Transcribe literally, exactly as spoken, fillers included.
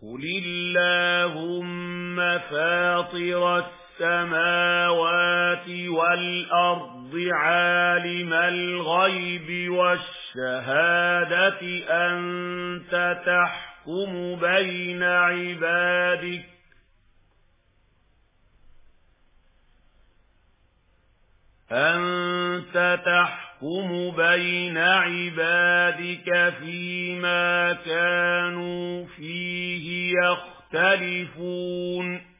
قُلِ اللَّهُمَّ فَاطِرَ السَّمَاوَاتِ وَالْأَرْضِ عَالِمَ الْغَيْبِ وَالشَّهَادَةِ أَنْتَ تَحْكُمُ بَيْنَ عِبَادِكَ أَنْتَ تَحْكُمُ بَيْنَ عِبَادِكَ فِيمَا كَانُوا فِيهِ يَخْتَلِفُونَ